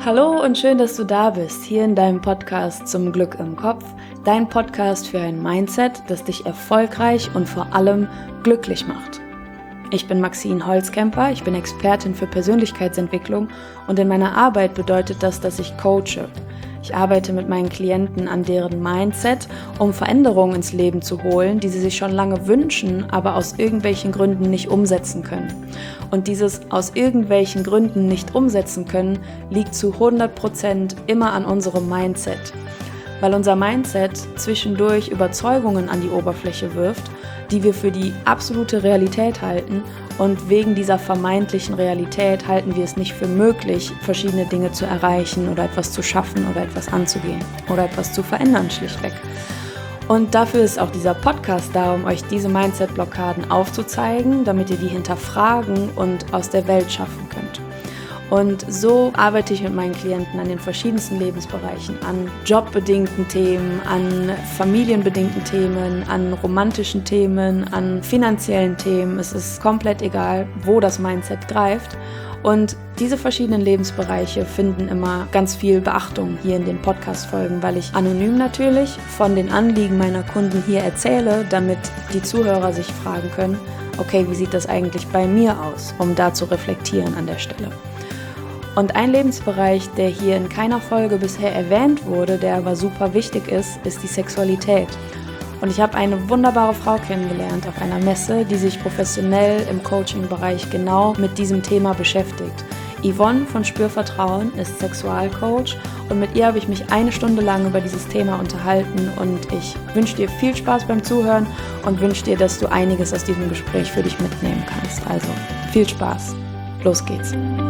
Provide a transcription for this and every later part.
Hallo und schön, dass du da bist, hier in deinem Podcast zum Glück im Kopf, dein Podcast für ein Mindset, das dich erfolgreich und vor allem glücklich macht. Ich bin Maxine Holzkemper, ich bin Expertin für Persönlichkeitsentwicklung und in meiner Arbeit bedeutet das, dass ich coache. Ich arbeite mit meinen Klienten an deren Mindset, um Veränderungen ins Leben zu holen, die sie sich schon lange wünschen, aber aus irgendwelchen Gründen nicht umsetzen können. Und dieses aus irgendwelchen Gründen nicht umsetzen können, liegt zu 100% immer an unserem Mindset. Weil unser Mindset zwischendurch Überzeugungen an die Oberfläche wirft, die wir für die absolute Realität halten, und wegen dieser vermeintlichen Realität halten wir es nicht für möglich, verschiedene Dinge zu erreichen oder etwas zu schaffen oder etwas anzugehen oder etwas zu verändern schlichtweg. Und dafür ist auch dieser Podcast da, um euch diese Mindset-Blockaden aufzuzeigen, damit ihr die hinterfragen und aus der Welt schaffen könnt. Und so arbeite ich mit meinen Klienten an den verschiedensten Lebensbereichen, an jobbedingten Themen, an familienbedingten Themen, an romantischen Themen, an finanziellen Themen. Es ist komplett egal, wo das Mindset greift. Und diese verschiedenen Lebensbereiche finden immer ganz viel Beachtung hier in den Podcast-Folgen, weil ich anonym natürlich von den Anliegen meiner Kunden hier erzähle, damit die Zuhörer sich fragen können, okay, wie sieht das eigentlich bei mir aus, um da zu reflektieren an der Stelle. Und ein Lebensbereich, der hier in keiner Folge bisher erwähnt wurde, der aber super wichtig ist, ist die Sexualität. Und ich habe eine wunderbare Frau kennengelernt auf einer Messe, die sich professionell im Coaching-Bereich genau mit diesem Thema beschäftigt. Yvonne von Spürvertrauen ist Sexualcoach und mit ihr habe ich mich 1 Stunde lang über dieses Thema unterhalten und ich wünsche dir viel Spaß beim Zuhören und wünsche dir, dass du einiges aus diesem Gespräch für dich mitnehmen kannst. Also viel Spaß. Los geht's.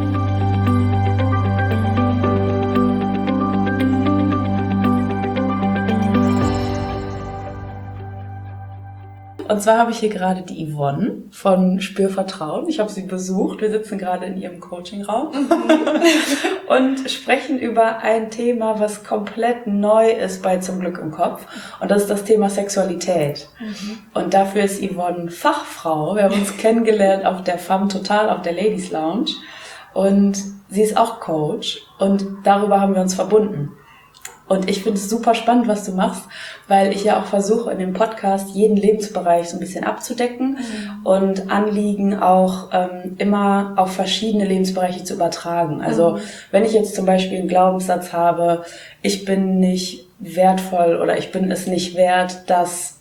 Und zwar habe ich hier gerade die Yvonne von Spürvertrauen. Ich habe sie besucht. Wir sitzen gerade in ihrem Coachingraum und sprechen über ein Thema, was komplett neu ist bei Zum Glück im Kopf. Und das ist das Thema Sexualität. Und dafür ist Yvonne Fachfrau. Wir haben uns kennengelernt auf der Femme Total, auf der Ladies Lounge. Und sie ist auch Coach. Und darüber haben wir uns verbunden. Und ich finde es super spannend, was du machst, weil ich ja auch versuche, in dem Podcast jeden Lebensbereich so ein bisschen abzudecken und Anliegen auch immer auf verschiedene Lebensbereiche zu übertragen. Also wenn ich jetzt zum Beispiel einen Glaubenssatz habe, ich bin nicht wertvoll oder ich bin es nicht wert, dass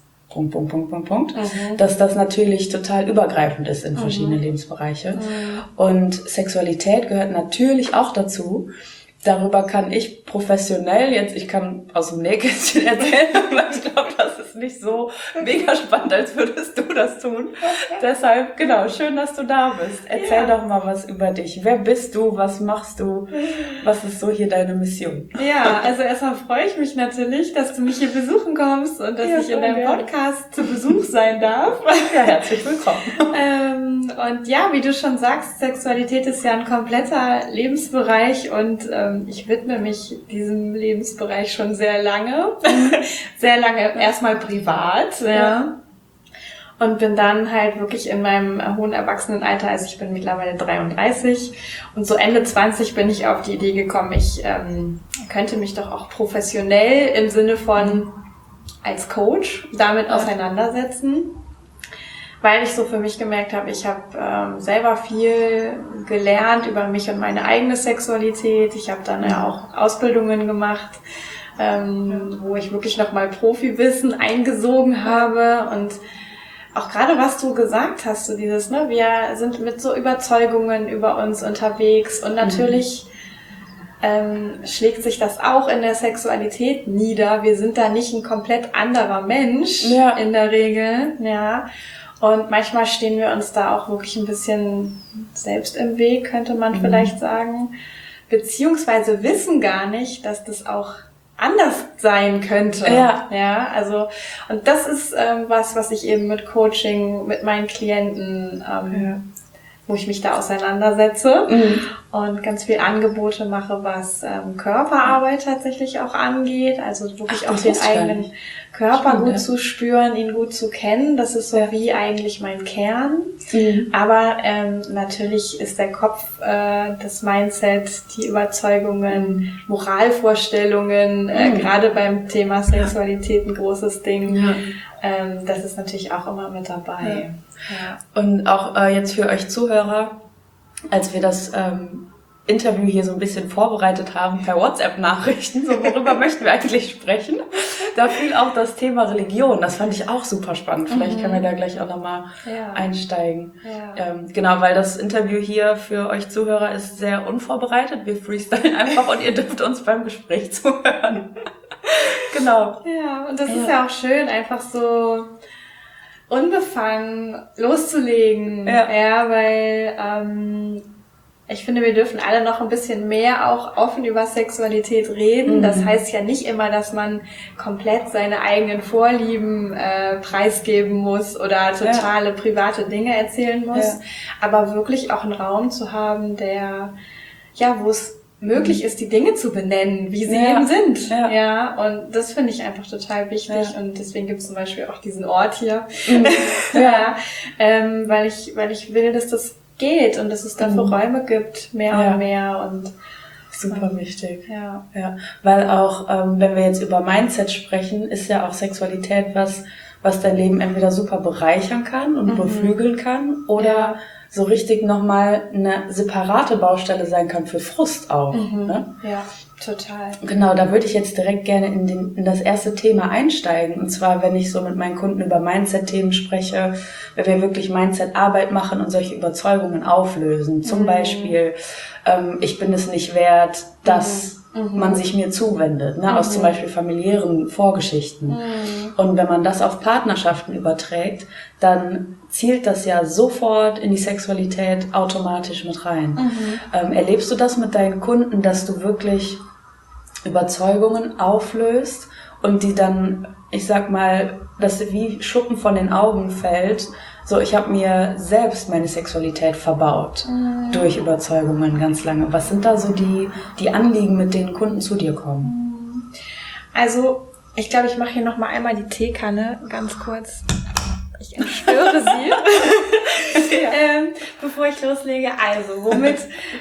dass das natürlich total übergreifend ist in verschiedene Lebensbereiche. Und Sexualität gehört natürlich auch dazu. Darüber kann ich professionell ich kann aus dem Nähkästchen erzählen, aber ich glaube, das ist nicht so mega spannend, als würdest du das tun. Deshalb, genau, schön, dass du da bist. Erzähl doch mal was über dich. Wer bist du? Was machst du? Was ist so hier deine Mission? Ja, also erstmal freue ich mich natürlich, dass du mich hier besuchen kommst und dass ich in deinem Podcast zu Besuch sein darf. Ja, herzlich willkommen. Und ja, wie du schon sagst, Sexualität ist ja ein kompletter Lebensbereich und ich widme mich diesem Lebensbereich schon sehr lange. Sehr lange erstmal privat, ja. Und bin dann halt wirklich in meinem hohen Erwachsenenalter, also ich bin mittlerweile 33 und so Ende 20 bin ich auf die Idee gekommen, ich könnte mich doch auch professionell im Sinne von als Coach damit auseinandersetzen. Weil ich so für mich gemerkt habe, ich habe selber viel gelernt über mich und meine eigene Sexualität. Ich habe dann ja auch Ausbildungen gemacht, wo ich wirklich nochmal Profiwissen eingesogen habe. Und auch gerade was du gesagt hast, so dieses, ne, wir sind mit so Überzeugungen über uns unterwegs und natürlich schlägt sich das auch in der Sexualität nieder. Wir sind da nicht ein komplett anderer Mensch in der Regel, ja. Und manchmal stehen wir uns da auch wirklich ein bisschen selbst im Weg, könnte man vielleicht sagen. Beziehungsweise wissen gar nicht, dass das auch anders sein könnte. Ja, also, und das ist was ich eben mit Coaching, mit meinen Klienten wo ich mich da auseinandersetze und ganz viel Angebote mache, was Körperarbeit tatsächlich auch angeht. Also wirklich auch den eigenen Körper gut zu spüren, ihn gut zu kennen. Das ist so wie eigentlich mein Kern. Aber natürlich ist der Kopf, das Mindset, die Überzeugungen, Moralvorstellungen, gerade beim Thema Sexualität ein großes Ding. Das ist natürlich auch immer mit dabei. Ja. Und auch jetzt für euch Zuhörer, als wir das Interview hier so ein bisschen vorbereitet haben per WhatsApp-Nachrichten, so worüber möchten wir eigentlich sprechen, da fiel auch das Thema Religion. Das fand ich auch super spannend. Vielleicht können wir da gleich auch nochmal einsteigen. Genau, weil das Interview hier für euch Zuhörer ist sehr unvorbereitet. Wir freestylen einfach und ihr dürft uns beim Gespräch zuhören. Genau. Ja, und das ist ja auch schön, einfach so unbefangen loszulegen. Weil ich finde, wir dürfen alle noch ein bisschen mehr auch offen über Sexualität reden. Das heißt ja nicht immer, dass man komplett seine eigenen Vorlieben preisgeben muss oder totale private Dinge erzählen muss. Aber wirklich auch einen Raum zu haben, wo es möglich ist, die Dinge zu benennen, wie sie eben sind. Und das finde ich einfach total wichtig und deswegen gibt es zum Beispiel auch diesen Ort hier. Weil ich will, dass das geht und dass es dafür Räume gibt, mehr und mehr und super wichtig. Weil auch, wenn wir jetzt über Mindset sprechen, ist ja auch Sexualität was dein Leben entweder super bereichern kann und beflügeln kann oder so richtig nochmal eine separate Baustelle sein kann für Frust auch. Ne? Ja, total. Genau, da würde ich jetzt direkt gerne in das erste Thema einsteigen. Und zwar, wenn ich so mit meinen Kunden über Mindset-Themen spreche, wenn wir wirklich Mindset-Arbeit machen und solche Überzeugungen auflösen. Zum Beispiel, ich bin es nicht wert, dass man sich mir zuwendet, ne? Aus zum Beispiel familiären Vorgeschichten. Und wenn man das auf Partnerschaften überträgt, dann zielt das ja sofort in die Sexualität automatisch mit rein. Erlebst du das mit deinen Kunden, dass du wirklich Überzeugungen auflöst und die dann, ich sag mal, dass wie Schuppen von den Augen fällt, so ich habe mir selbst meine Sexualität verbaut durch Überzeugungen ganz lange. Was sind da so die Anliegen, mit denen Kunden zu dir kommen? Also, ich glaube, ich mache hier nochmal einmal die Teekanne, ganz kurz. Ich entstöre sie, bevor ich loslege. Also, womit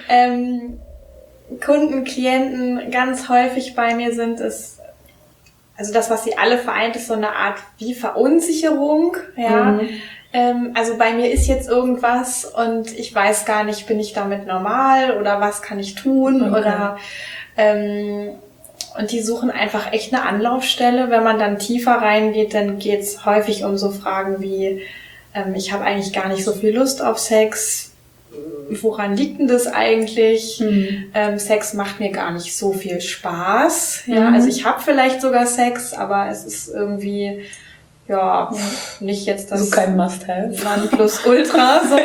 Kunden, Klienten ganz häufig bei mir sind, ist, also das, was sie alle vereint, ist so eine Art wie Verunsicherung, also bei mir ist jetzt irgendwas und ich weiß gar nicht, bin ich damit normal oder was kann ich tun oder und die suchen einfach echt eine Anlaufstelle. Wenn man dann tiefer reingeht, dann geht's häufig um so Fragen wie, ich habe eigentlich gar nicht so viel Lust auf Sex. Woran liegt denn das eigentlich? Sex macht mir gar nicht so viel Spaß. Also ich habe vielleicht sogar Sex, aber es ist irgendwie nicht jetzt das so kein Must-have. Nonplusultra so,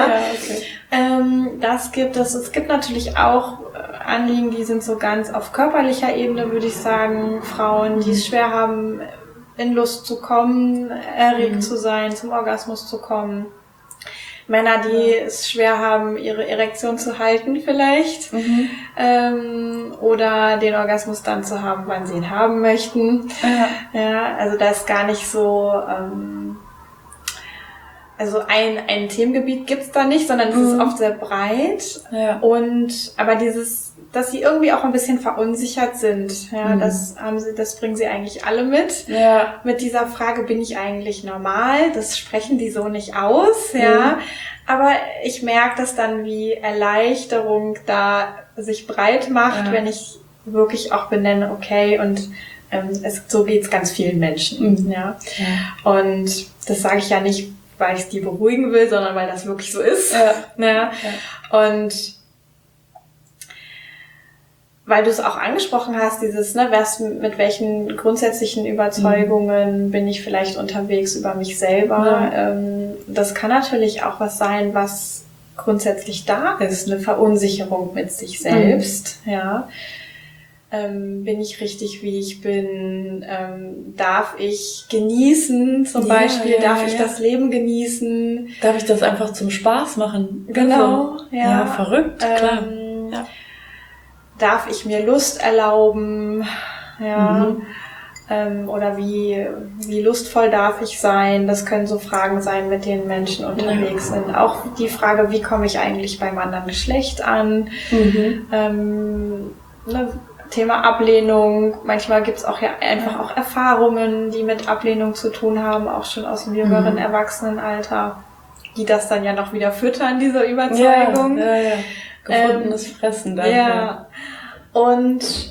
Das gibt es. Es gibt natürlich auch Anliegen, die sind so ganz auf körperlicher Ebene, würde ich sagen. Frauen, die es schwer haben, in Lust zu kommen, erregt zu sein, zum Orgasmus zu kommen. Männer, die es schwer haben, ihre Erektion zu halten vielleicht. Oder den Orgasmus dann zu haben, wann sie ihn haben möchten. Also da ist gar nicht so... Also ein Themengebiet gibt's da nicht, sondern es ist oft sehr breit. Aber dass sie irgendwie auch ein bisschen verunsichert sind, das bringen sie eigentlich alle mit. Mit dieser Frage, bin ich eigentlich normal? Das sprechen die so nicht aus, Aber ich merke, dass dann wie Erleichterung da sich breit macht, wenn ich wirklich auch benenne, okay, und so geht's ganz vielen Menschen, Und das sage ich ja nicht, weil ich die beruhigen will, sondern weil das wirklich so ist. Und weil du es auch angesprochen hast, dieses, mit welchen grundsätzlichen Überzeugungen bin ich vielleicht unterwegs über mich selber. Das kann natürlich auch was sein, was grundsätzlich da ist, eine Verunsicherung mit sich selbst, Bin ich richtig, wie ich bin? Darf ich genießen zum Beispiel? Darf ich das Leben genießen? Darf ich das einfach zum Spaß machen? Genau, also, ja. Verrückt, klar. Ja. Darf ich mir Lust erlauben? Ja. Oder wie lustvoll darf ich sein? Das können so Fragen sein, mit denen Menschen unterwegs sind. Auch die Frage, wie komme ich eigentlich beim anderen Geschlecht an? Thema Ablehnung. Manchmal gibt's auch ja einfach auch Erfahrungen, die mit Ablehnung zu tun haben, auch schon aus dem jüngeren Erwachsenenalter, die das dann ja noch wieder füttern, diese Überzeugung. Ja. Gefundenes Fressen dann. Ja. Und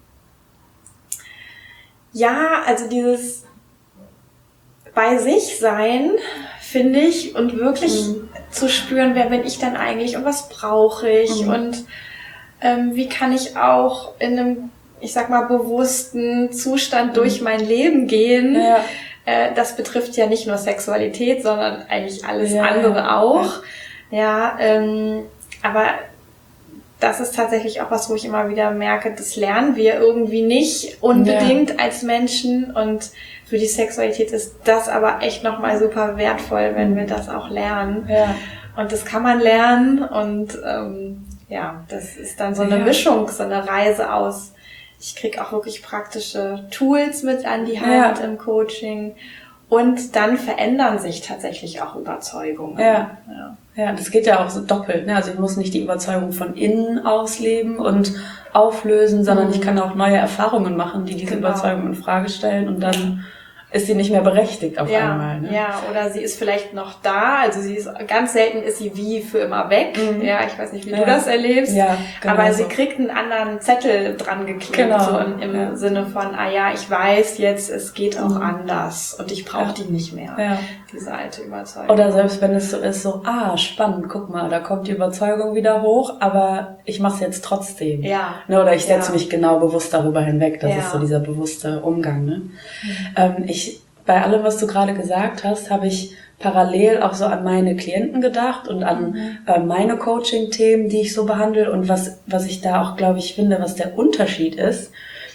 ja, also dieses bei sich sein, finde ich, und wirklich zu spüren, wer bin ich denn eigentlich und was brauche ich und wie kann ich auch in einem, ich sag mal, bewussten Zustand durch mein Leben gehen. Ja. Das betrifft ja nicht nur Sexualität, sondern eigentlich alles andere auch. Ja, aber das ist tatsächlich auch was, wo ich immer wieder merke, das lernen wir irgendwie nicht unbedingt als Menschen, und für die Sexualität ist das aber echt nochmal super wertvoll, wenn wir das auch lernen. Ja. Und das kann man lernen, und das ist dann so eine Mischung, so eine Reise aus. Ich krieg auch wirklich praktische Tools mit an die Hand im Coaching, und dann verändern sich tatsächlich auch Überzeugungen. Ja, das geht ja auch so doppelt. Ne? Also ich muss nicht die Überzeugung von innen ausleben und auflösen, sondern ich kann auch neue Erfahrungen machen, die diese Überzeugung in Frage stellen, und dann ist sie nicht mehr berechtigt auf einmal. Ne? Ja, oder sie ist vielleicht noch da, also sie ist ganz selten ist sie wie für immer weg. Ja, ich weiß nicht, wie du das erlebst, genau, aber sie kriegt einen anderen Zettel dran geklebt, so im Sinne von, ich weiß jetzt, es geht auch anders und ich brauche die nicht mehr, diese alte Überzeugung. Oder selbst wenn es so ist, spannend, guck mal, da kommt die Überzeugung wieder hoch, aber ich mache es jetzt trotzdem. Ja. Ne, oder ich setze mich genau bewusst darüber hinweg, das ist so dieser bewusste Umgang. Ne? Bei allem, was du gerade gesagt hast, habe ich parallel auch so an meine Klienten gedacht und an meine Coaching-Themen, die ich so behandle, und was ich da auch, glaube ich, finde, was der Unterschied ist,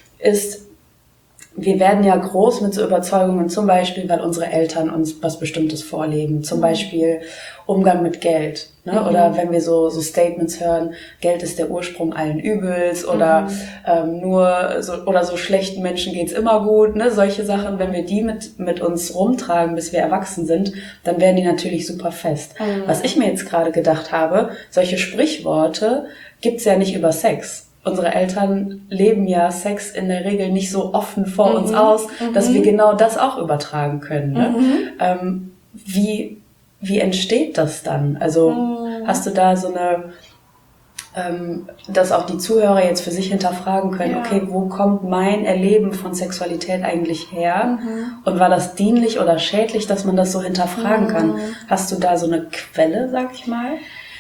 wir werden ja groß mit so Überzeugungen, zum Beispiel, weil unsere Eltern uns was Bestimmtes vorleben, zum Beispiel Umgang mit Geld, ne? Oder wenn wir so Statements hören, Geld ist der Ursprung allen Übels, oder so schlechten Menschen geht's immer gut, ne? Solche Sachen, wenn wir die mit uns rumtragen, bis wir erwachsen sind, dann werden die natürlich super fest. Was ich mir jetzt gerade gedacht habe, solche Sprichworte gibt's ja nicht über Sex. Unsere Eltern leben ja Sex in der Regel nicht so offen vor uns aus, dass wir genau das auch übertragen können. Ne? Wie entsteht das dann? Also hast du da so eine, dass auch die Zuhörer jetzt für sich hinterfragen können, okay, wo kommt mein Erleben von Sexualität eigentlich her? Und war das dienlich oder schädlich, dass man das so hinterfragen kann? Hast du da so eine Quelle, sag ich mal?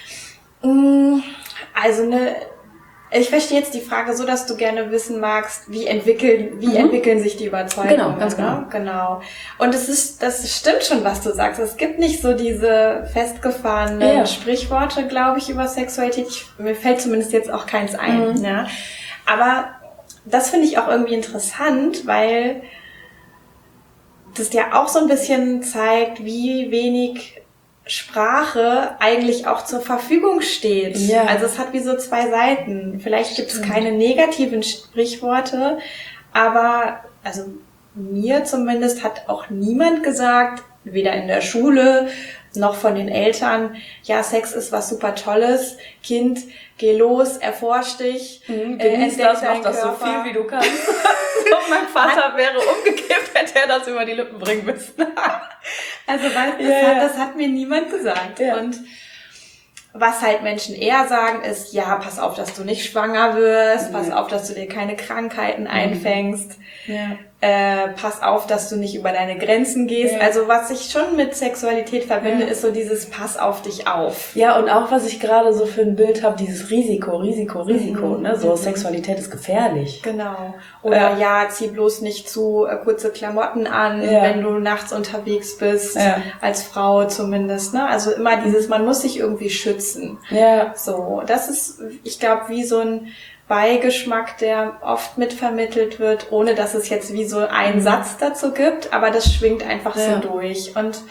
Also ich verstehe jetzt die Frage so, dass du gerne wissen magst, wie entwickeln sich die Überzeugungen. Genau, ganz genau. Genau. Und das stimmt schon, was du sagst. Es gibt nicht so diese festgefahrenen Sprichworte, glaube ich, über Sexualität. Mir fällt zumindest jetzt auch keins ein. Ja. Aber das finde ich auch irgendwie interessant, weil das ja auch so ein bisschen zeigt, wie wenig Sprache eigentlich auch zur Verfügung steht. Ja. Also es hat wie so zwei Seiten. Vielleicht gibt es keine negativen Sprichworte, aber also mir zumindest hat auch niemand gesagt, weder in der Schule noch von den Eltern, ja, Sex ist was super Tolles, Kind, geh los, erforsch dich, genieß das, mach das so viel wie du kannst. So, mein Vater wäre umgekippt, hätte er das über die Lippen bringen müssen. Also das hat mir niemand gesagt. Ja. Und was halt Menschen eher sagen ist, ja, pass auf, dass du nicht schwanger wirst, pass auf, dass du dir keine Krankheiten einfängst, pass auf, dass du nicht über deine Grenzen gehst. Ja. Also was ich schon mit Sexualität verbinde, ist so dieses Pass auf dich auf. Ja, und auch was ich gerade so für ein Bild habe, dieses Risiko, ne? So Sexualität ist gefährlich. Genau. Oder zieh bloß nicht zu kurze Klamotten an, wenn du nachts unterwegs bist, als Frau zumindest. Ne? Also immer dieses, man muss sich irgendwie schützen. Ja. So, das ist, ich glaube, wie so ein Beigeschmack, der oft mitvermittelt wird, ohne dass es jetzt wie so einen Satz dazu gibt, aber das schwingt einfach so durch. Und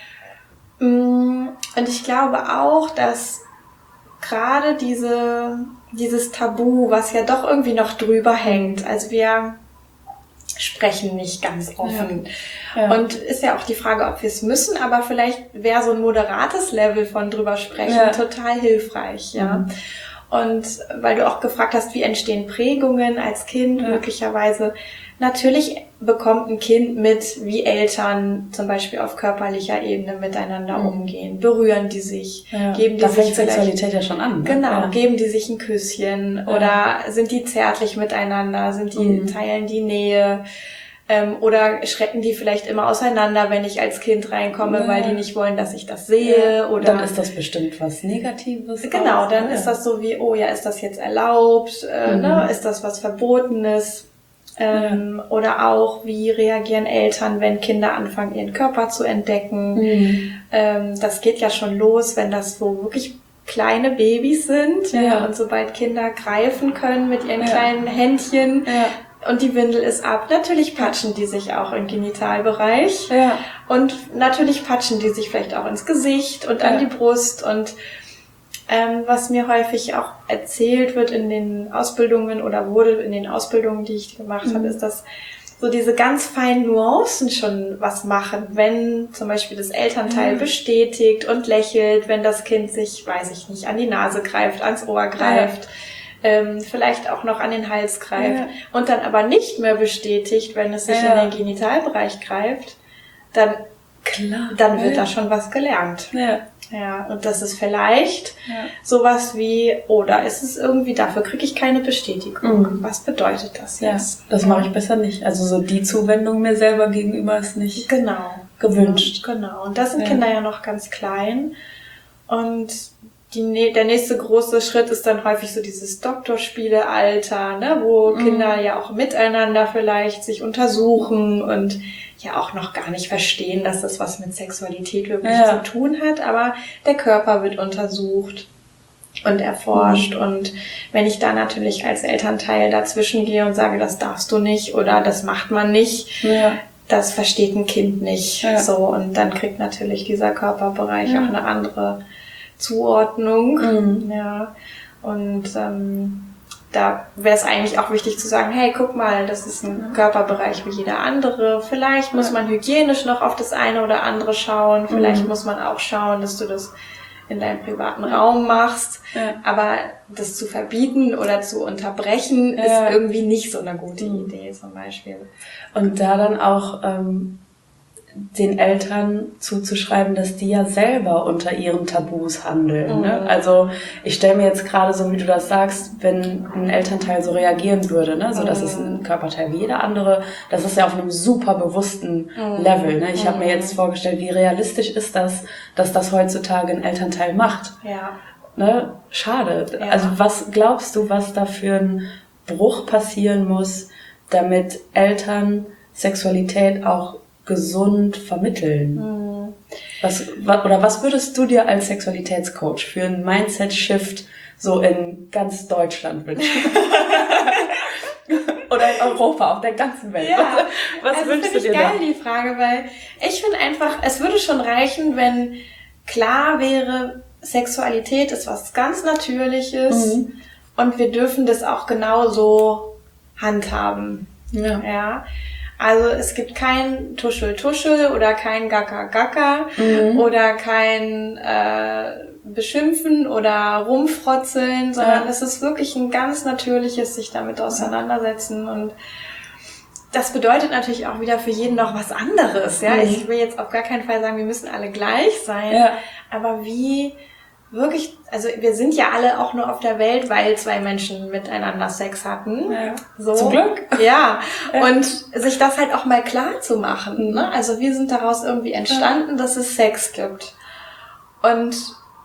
ich glaube auch, dass gerade dieses Tabu, was ja doch irgendwie noch drüber hängt, also wir sprechen nicht ganz offen. Ja. Und ist ja auch die Frage, ob wir es müssen, aber vielleicht wäre so ein moderates Level von drüber sprechen total hilfreich, ja. Und weil du auch gefragt hast, wie entstehen Prägungen als Kind möglicherweise. Natürlich bekommt ein Kind mit, wie Eltern zum Beispiel auf körperlicher Ebene miteinander umgehen. Berühren die sich? Geben die da sich fängt Sexualität ja schon an. Ne? Genau, geben die sich ein Küsschen? Oder sind die zärtlich miteinander? Teilen die Nähe? Oder schrecken die vielleicht immer auseinander, wenn ich als Kind reinkomme, weil die nicht wollen, dass ich das sehe? Oder dann ist das bestimmt was Negatives. Genau, dann ist das so wie, oh ja, ist das jetzt erlaubt? Ne? Ist das was Verbotenes? Oder auch, wie reagieren Eltern, wenn Kinder anfangen, ihren Körper zu entdecken? Das geht ja schon los, wenn das so wirklich kleine Babys sind. Und sobald Kinder greifen können mit ihren kleinen Händchen, und die Windel ist ab. Natürlich patschen die sich auch im Genitalbereich. Und natürlich patschen die sich vielleicht auch ins Gesicht und an die Brust. Und was mir häufig auch erzählt wird in den Ausbildungen oder wurde in den Ausbildungen, die ich gemacht habe, ist, dass so diese ganz feinen Nuancen schon was machen, wenn zum Beispiel das Elternteil bestätigt und lächelt, wenn das Kind sich, weiß ich nicht, an die Nase greift, ans Ohr greift. Vielleicht auch noch an den Hals greift und dann aber nicht mehr bestätigt, wenn es sich in den Genitalbereich greift, dann wird da schon was gelernt. Ja, und das ist vielleicht sowas wie, da ist es irgendwie, dafür kriege ich keine Bestätigung. Was bedeutet das jetzt? Das mache ich besser nicht. Also so die Zuwendung mir selber gegenüber ist nicht gewünscht. Genau, und das sind Kinder ja noch ganz klein und der nächste große Schritt ist dann häufig so dieses Doktorspiele-Alter, ne, wo Kinder ja auch miteinander vielleicht sich untersuchen und ja auch noch gar nicht verstehen, dass das was mit Sexualität wirklich zu tun hat, aber der Körper wird untersucht und erforscht und wenn ich da natürlich als Elternteil dazwischen gehe und sage, das darfst du nicht oder das macht man nicht, das versteht ein Kind nicht so und dann kriegt natürlich dieser Körperbereich auch eine andere Zuordnung. Und da wäre es eigentlich auch wichtig zu sagen, hey, guck mal, das ist ein Körperbereich wie jeder andere. Vielleicht muss man hygienisch noch auf das eine oder andere schauen. Vielleicht muss man auch schauen, dass du das in deinem privaten Raum machst. Aber das zu verbieten oder zu unterbrechen ist irgendwie nicht so eine gute Idee zum Beispiel. Und da dann auch den Eltern zuzuschreiben, dass die ja selber unter ihren Tabus handeln. Ne? Also ich stelle mir jetzt gerade so, wie du das sagst, wenn ein Elternteil so reagieren würde, ne? So das ist ein Körperteil wie jeder andere, das ist ja auf einem super bewussten Level. Ne? Ich habe mir jetzt vorgestellt, wie realistisch ist das, dass das heutzutage ein Elternteil macht. Ne? Schade. Also was glaubst du, was da für ein Bruch passieren muss, damit Eltern Sexualität auch gesund vermitteln? Was würdest du dir als Sexualitätscoach für einen Mindset-Shift so in ganz Deutschland wünschen? Oder in Europa, auf der ganzen Welt? Was wünschst du dir da? Das finde ich geil, die Frage, weil ich finde einfach, es würde schon reichen, wenn klar wäre, Sexualität ist was ganz Natürliches und wir dürfen das auch genauso handhaben. Also es gibt kein Tuschel-Tuschel oder kein Gacker-Gacker oder kein Beschimpfen oder Rumfrotzeln, sondern es ist wirklich ein ganz natürliches sich damit auseinandersetzen und das bedeutet natürlich auch wieder für jeden noch was anderes. Ich will jetzt auf gar keinen Fall sagen, wir müssen alle gleich sein, aber wie wirklich, also wir sind ja alle auch nur auf der Welt, weil zwei Menschen miteinander Sex hatten. So. Zum Glück. Und sich das halt auch mal klar zu machen. Ne? Also wir sind daraus irgendwie entstanden, dass es Sex gibt. Und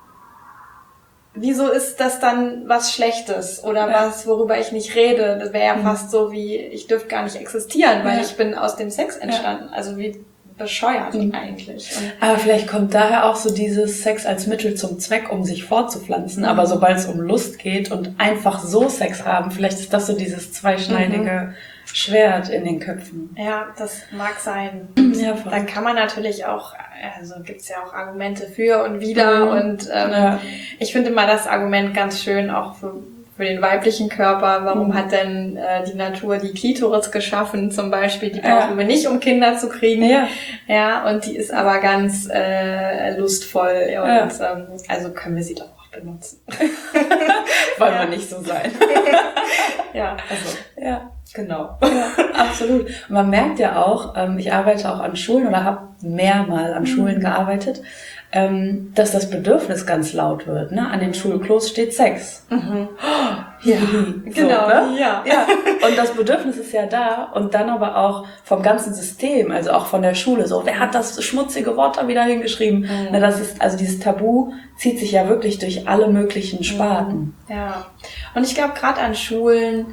wieso ist das dann was Schlechtes oder was, worüber ich nicht rede? Das wäre ja fast so wie, ich dürfte gar nicht existieren, weil ich bin aus dem Sex entstanden. Also wie bescheuert eigentlich. Und aber vielleicht kommt daher auch so dieses Sex als Mittel zum Zweck, um sich fortzupflanzen. Aber sobald es um Lust geht und einfach so Sex haben, vielleicht ist das so dieses zweischneidige Schwert in den Köpfen. Ja, das mag sein. Ja, dann kann man natürlich auch, also gibt's ja auch Argumente für und wider. Und ich finde mal das Argument ganz schön auch für den weiblichen Körper. Warum hat denn die Natur die Klitoris geschaffen zum Beispiel? Die brauchen wir nicht, um Kinder zu kriegen. Ja, und die ist aber ganz lustvoll. Und also können wir sie doch auch benutzen. Wollen wir nicht so sein. Ja, also. Ja. Genau. Ja, absolut. Und man merkt ja auch, ich arbeite auch an Schulen oder habe mehrmal an Schulen gearbeitet, dass das Bedürfnis ganz laut wird. Ne? An den Schulklos steht Sex. Ja, genau. Ne? Ja. Und das Bedürfnis ist ja da und dann aber auch vom ganzen System, also auch von der Schule. So, wer hat das schmutzige Wort da wieder hingeschrieben? Na, das ist, also dieses Tabu zieht sich ja wirklich durch alle möglichen Sparten. Ja. Und ich glaube, gerade an Schulen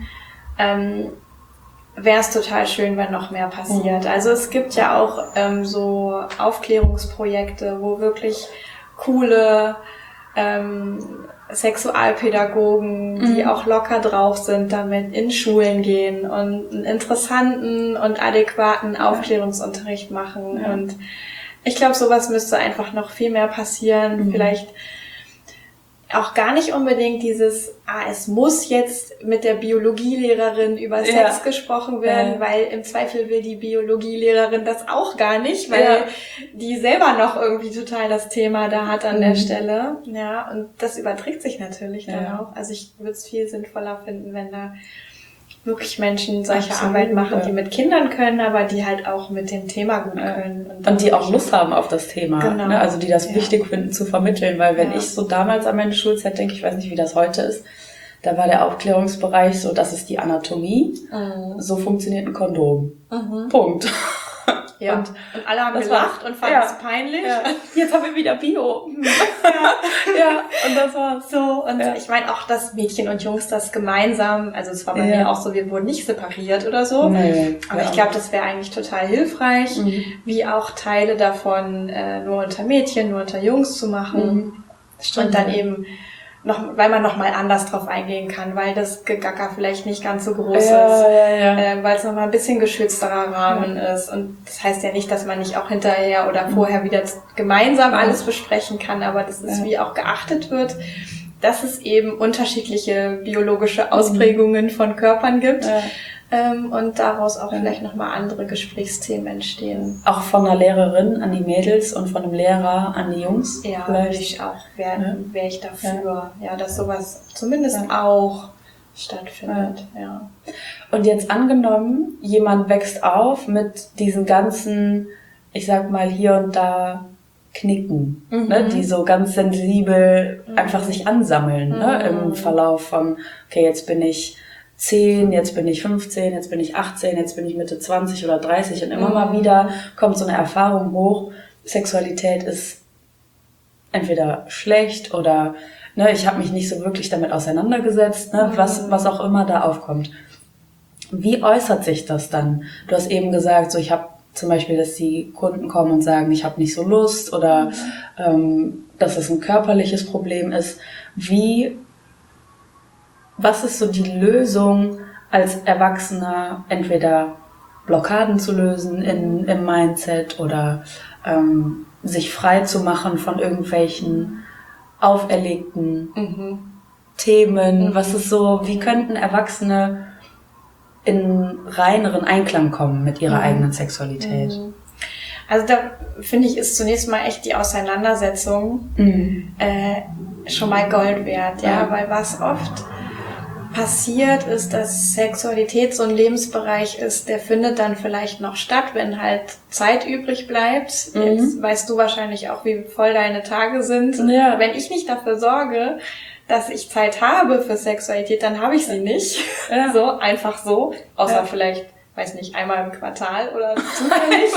wäre es total schön, wenn noch mehr passiert. Also es gibt ja auch so Aufklärungsprojekte, wo wirklich coole Sexualpädagogen, die auch locker drauf sind, damit in Schulen gehen und einen interessanten und adäquaten Aufklärungsunterricht machen. Ja. Und ich glaube, sowas müsste einfach noch viel mehr passieren. Vielleicht auch gar nicht unbedingt dieses, es muss jetzt mit der Biologielehrerin über Sex gesprochen werden, weil im Zweifel will die Biologielehrerin das auch gar nicht, weil die selber noch irgendwie total das Thema da hat an der Stelle. Ja, und das überträgt sich natürlich dann auch. Also ich würde es viel sinnvoller finden, wenn da wirklich Menschen solche Arbeit machen, die mit Kindern können, aber die halt auch mit dem Thema gut können. Und die auch Lust haben auf das Thema. Genau. Ne? Also die das wichtig finden zu vermitteln, weil wenn ich so damals an meine Schulzeit denke, ich weiß nicht, wie das heute ist, da war der Aufklärungsbereich so, das ist die Anatomie, so funktioniert ein Kondom. Punkt. Ja. Und alle haben gelacht und fanden es peinlich. Ja. Jetzt haben wir wieder Bio. Und das war's. So, und ich meine auch, dass Mädchen und Jungs das gemeinsam, also es war bei mir auch so, wir wurden nicht separiert oder so. Nee, aber ich glaube, das wäre eigentlich total hilfreich, wie auch Teile davon nur unter Mädchen, nur unter Jungs zu machen. Und dann eben noch, weil man noch mal anders drauf eingehen kann, weil das Gegacker vielleicht nicht ganz so groß ist, weil es noch mal ein bisschen geschützterer Rahmen ist. Und das heißt ja nicht, dass man nicht auch hinterher oder vorher wieder gemeinsam alles besprechen kann, aber das ist wie auch geachtet wird, dass es eben unterschiedliche biologische Ausprägungen von Körpern gibt. Und daraus auch vielleicht nochmal andere Gesprächsthemen entstehen. Auch von einer Lehrerin an die Mädels und von einem Lehrer an die Jungs? Ja, würde ich auch, wäre ich dafür. Ja, dass sowas zumindest auch stattfindet. Ja. Und jetzt angenommen, jemand wächst auf mit diesen ganzen, ich sag mal hier und da Knicken, ne, die so ganz sensibel einfach sich ansammeln, ne, im Verlauf von, okay, jetzt bin ich 10, jetzt bin ich 15, jetzt bin ich 18, jetzt bin ich Mitte 20 oder 30 und immer mal wieder kommt so eine Erfahrung hoch, Sexualität ist entweder schlecht oder ne, ich habe mich nicht so wirklich damit auseinandergesetzt, ne, was auch immer da aufkommt. Wie äußert sich das dann? Du hast eben gesagt, so ich habe zum Beispiel, dass die Kunden kommen und sagen, ich habe nicht so Lust oder dass es ein körperliches Problem ist. Was ist so die Lösung als Erwachsener, entweder Blockaden zu lösen im Mindset oder sich frei zu machen von irgendwelchen auferlegten Themen? Was ist so, wie könnten Erwachsene in reineren Einklang kommen mit ihrer eigenen Sexualität? Also da finde ich, ist zunächst mal echt die Auseinandersetzung schon mal Gold wert, weil was oft passiert ist, dass Sexualität so ein Lebensbereich ist, der findet dann vielleicht noch statt, wenn halt Zeit übrig bleibt. Jetzt weißt du wahrscheinlich auch, wie voll deine Tage sind. Ja. Wenn ich nicht dafür sorge, dass ich Zeit habe für Sexualität, dann habe ich sie nicht. Ja. So, einfach so. Außer vielleicht, weiß nicht, einmal im Quartal oder zufällig.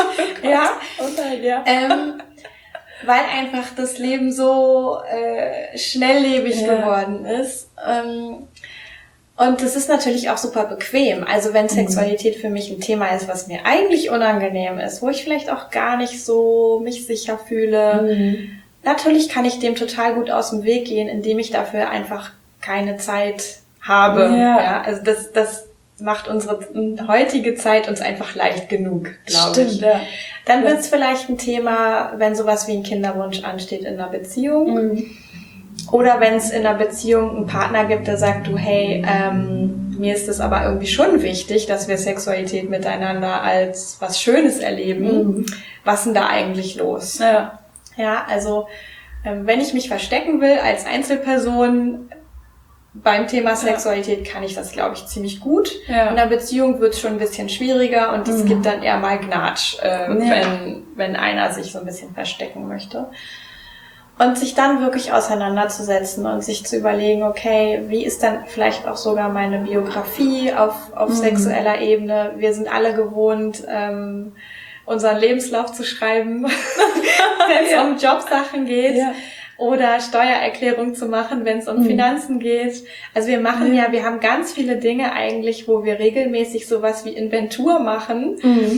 Weil einfach das Leben so schnelllebig geworden ist. Und das ist natürlich auch super bequem. Also wenn Sexualität für mich ein Thema ist, was mir eigentlich unangenehm ist, wo ich vielleicht auch gar nicht so mich sicher fühle, natürlich kann ich dem total gut aus dem Weg gehen, indem ich dafür einfach keine Zeit habe. Ja, also das macht unsere heutige Zeit uns einfach leicht genug, glaube ich. Ja. Dann wird es vielleicht ein Thema, wenn sowas wie ein Kinderwunsch ansteht in einer Beziehung. Oder wenn es in einer Beziehung einen Partner gibt, der sagt, du, hey, mir ist es aber irgendwie schon wichtig, dass wir Sexualität miteinander als was Schönes erleben. Was ist denn da eigentlich los? Ja, also wenn ich mich verstecken will als Einzelperson beim Thema Sexualität, kann ich das, glaube ich, ziemlich gut. Ja. In einer Beziehung wird es schon ein bisschen schwieriger und es gibt dann eher mal Gnatsch, wenn einer sich so ein bisschen verstecken möchte. Und sich dann wirklich auseinanderzusetzen und sich zu überlegen, okay, wie ist dann vielleicht auch sogar meine Biografie auf sexueller Ebene? Wir sind alle gewohnt, unseren Lebenslauf zu schreiben, wenn es um Jobsachen geht. Ja. Oder Steuererklärung zu machen, wenn es um Finanzen geht. Also wir machen wir haben ganz viele Dinge eigentlich, wo wir regelmäßig sowas wie Inventur machen.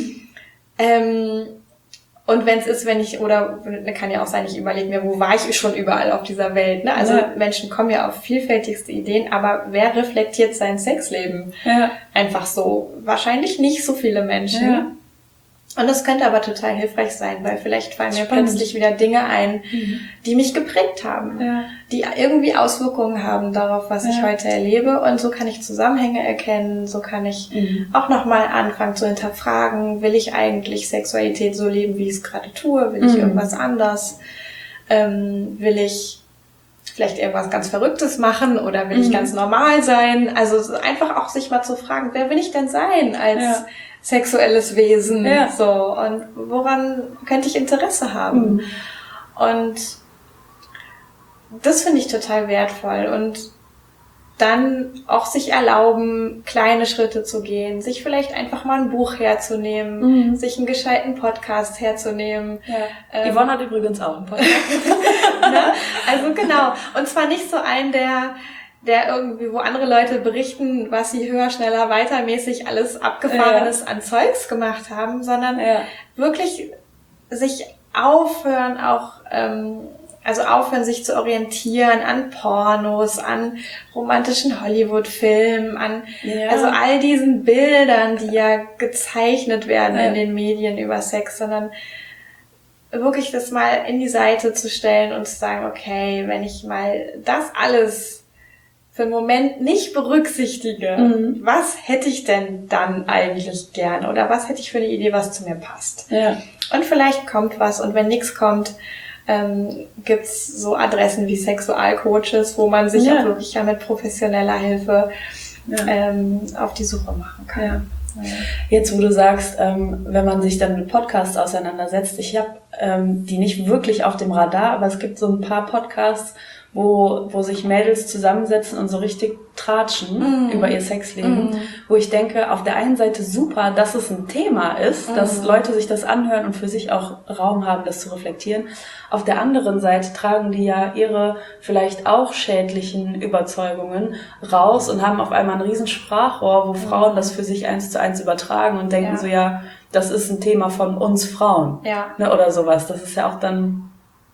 Und wenn es ist, oder kann ja auch sein, ich überlege mir, wo war ich schon überall auf dieser Welt, ne? Also Menschen kommen ja auf vielfältigste Ideen, aber wer reflektiert sein Sexleben? Ja. Einfach so. Wahrscheinlich nicht so viele Menschen. Ja. Und das könnte aber total hilfreich sein, weil vielleicht fallen mir plötzlich wieder Dinge ein, die mich geprägt haben, die irgendwie Auswirkungen haben darauf, was ich heute erlebe. Und so kann ich Zusammenhänge erkennen, so kann ich auch nochmal anfangen zu hinterfragen, will ich eigentlich Sexualität so leben, wie ich es gerade tue? Will ich irgendwas anders? Will ich vielleicht irgendwas ganz Verrücktes machen oder will ich ganz normal sein? Also einfach auch sich mal zu fragen, wer will ich denn sein als sexuelles Wesen, so, und woran könnte ich Interesse haben? Und das finde ich total wertvoll und dann auch sich erlauben, kleine Schritte zu gehen, sich vielleicht einfach mal ein Buch herzunehmen, sich einen gescheiten Podcast herzunehmen. Ja. Yvonne hat übrigens auch einen Podcast. Ne? Also genau, und zwar nicht so einen, der irgendwie, wo andere Leute berichten, was sie höher, schneller, weitermäßig alles Abgefahrenes an Zeugs gemacht haben, sondern wirklich sich aufhören, aufhören, sich zu orientieren an Pornos, an romantischen Hollywood-Filmen, also all diesen Bildern, die ja gezeichnet werden in den Medien über Sex, sondern wirklich das mal in die Seite zu stellen und zu sagen, okay, wenn ich mal das alles für einen Moment nicht berücksichtige, was hätte ich denn dann eigentlich gern oder was hätte ich für eine Idee, was zu mir passt. Ja. Und vielleicht kommt was und wenn nichts kommt, gibt's so Adressen wie Sexualcoaches, wo man sich auch wirklich mit professioneller Hilfe auf die Suche machen kann. Ja. Jetzt, wo du sagst, wenn man sich dann mit Podcasts auseinandersetzt, ich habe die nicht wirklich auf dem Radar, aber es gibt so ein paar Podcasts, wo sich Mädels zusammensetzen und so richtig tratschen über ihr Sexleben, wo ich denke, auf der einen Seite super, dass es ein Thema ist, dass Leute sich das anhören und für sich auch Raum haben, das zu reflektieren. Auf der anderen Seite tragen die ja ihre vielleicht auch schädlichen Überzeugungen raus und haben auf einmal ein riesen Sprachrohr, wo Frauen das für sich 1:1 übertragen und denken so, das ist ein Thema von uns Frauen, ne, oder sowas. Das ist ja auch dann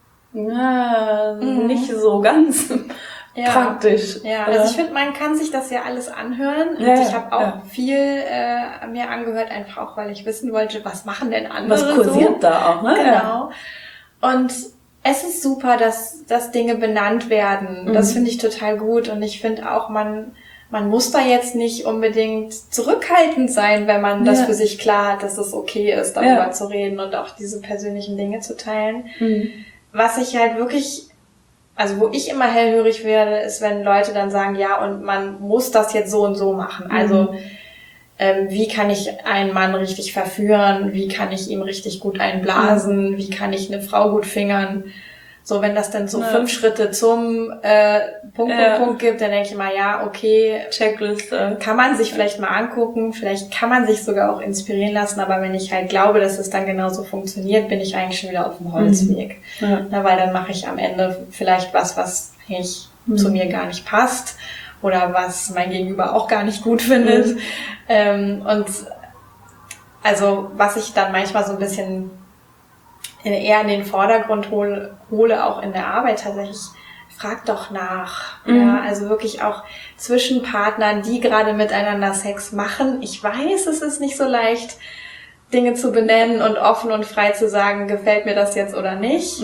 nicht so ganz praktisch. Ja, also ich finde, man kann sich das ja alles anhören. Und ich habe auch viel mir angehört, einfach auch, weil ich wissen wollte, was machen denn andere was kursiert da auch, ne? Genau. Und es ist super, dass Dinge benannt werden. Das finde ich total gut. Und ich finde auch, man muss da jetzt nicht unbedingt zurückhaltend sein, wenn man das für sich klar hat, dass es okay ist, darüber zu reden und auch diese persönlichen Dinge zu teilen. Was ich halt wirklich, also wo ich immer hellhörig werde, ist, wenn Leute dann sagen, ja, und man muss das jetzt so und so machen. Also wie kann ich einen Mann richtig verführen? Wie kann ich ihm richtig gut einblasen? Wie kann ich eine Frau gut fingern? So, wenn das dann so 5 Schritte zum Punkt gibt, dann denke ich mal, ja, okay, Checkliste. Kann man sich vielleicht mal angucken, vielleicht kann man sich sogar auch inspirieren lassen, aber wenn ich halt glaube, dass es dann genauso funktioniert, bin ich eigentlich schon wieder auf dem Holzweg. Na, weil dann mache ich am Ende vielleicht was eigentlich zu mir gar nicht passt oder was mein Gegenüber auch gar nicht gut findet. Und also was ich dann manchmal so ein bisschen eher in den Vordergrund hole auch in der Arbeit tatsächlich, frag doch nach. Ja, also wirklich auch zwischen Partnern, die gerade miteinander Sex machen. Ich weiß, es ist nicht so leicht, Dinge zu benennen und offen und frei zu sagen, gefällt mir das jetzt oder nicht.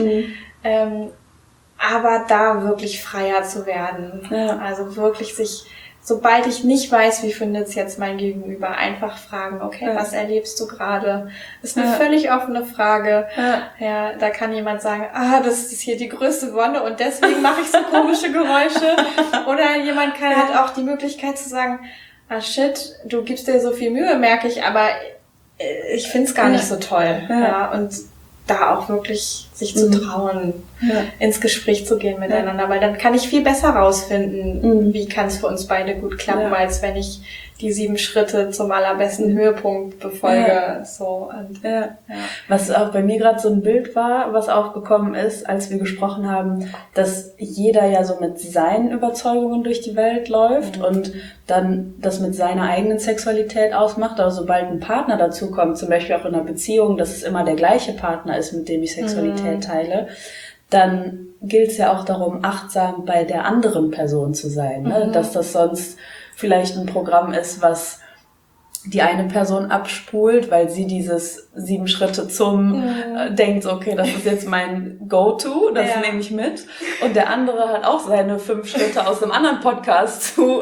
Aber da wirklich freier zu werden. Ja. Also wirklich sich, sobald ich nicht weiß, wie findet es jetzt mein Gegenüber, einfach fragen, okay, was erlebst du gerade? Das ist eine völlig offene Frage. Ja, da kann jemand sagen, das ist hier die größte Wonne und deswegen mache ich so komische Geräusche. Oder jemand hat auch die Möglichkeit zu sagen, shit, du gibst dir so viel Mühe, merke ich, aber ich find's gar nicht so toll. Ja, und da auch wirklich sich zu trauen, ins Gespräch zu gehen miteinander, weil dann kann ich viel besser rausfinden, wie kann es für uns beide gut klappen, als wenn ich die 7 Schritte zum allerbesten Höhepunkt befolge. So, und, Was auch bei mir gerade so ein Bild war, was aufgekommen ist, als wir gesprochen haben, dass jeder ja so mit seinen Überzeugungen durch die Welt läuft und dann das mit seiner eigenen Sexualität ausmacht. Aber sobald ein Partner dazukommt, zum Beispiel auch in einer Beziehung, dass es immer der gleiche Partner ist, mit dem ich Sexualität teile, dann gilt es ja auch darum, achtsam bei der anderen Person zu sein, ne? Dass das sonst vielleicht ein Programm ist, was die eine Person abspult, weil sie dieses 7 Schritte zum denkt, okay, das ist jetzt mein Go-To, das nehme ich mit. Und der andere hat auch seine 5 Schritte aus einem anderen Podcast zu,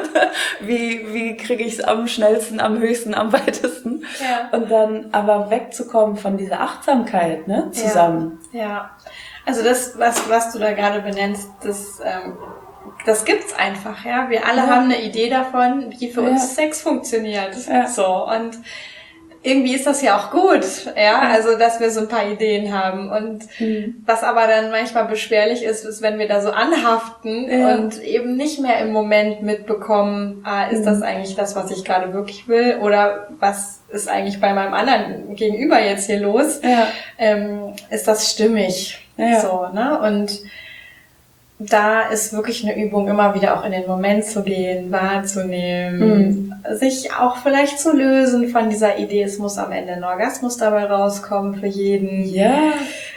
wie kriege ich es am schnellsten, am höchsten, am weitesten. Ja. Und dann aber wegzukommen von dieser Achtsamkeit, ne, zusammen. Ja. Also das, was du da gerade benennst, das gibt's einfach, ja. Wir alle haben eine Idee davon, wie für uns Sex funktioniert. Ja. So. Und irgendwie ist das ja auch gut, ja. Also, dass wir so ein paar Ideen haben. Und was aber dann manchmal beschwerlich ist, wenn wir da so anhaften und eben nicht mehr im Moment mitbekommen, ist das eigentlich das, was ich gerade wirklich will? Oder was ist eigentlich bei meinem anderen Gegenüber jetzt hier los? Ja. Ist das stimmig? Ja. So, ne? Und da ist wirklich eine Übung, immer wieder auch in den Moment zu gehen, wahrzunehmen, sich auch vielleicht zu lösen von dieser Idee, es muss am Ende ein Orgasmus dabei rauskommen für jeden. Ja.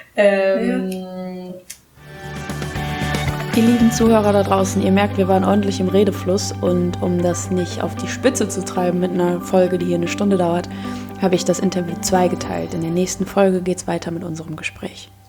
Ihr lieben Zuhörer da draußen, ihr merkt, wir waren ordentlich im Redefluss und um das nicht auf die Spitze zu treiben mit einer Folge, die hier 1 Stunde dauert, habe ich das Interview zweigeteilt. In der nächsten Folge geht's weiter mit unserem Gespräch.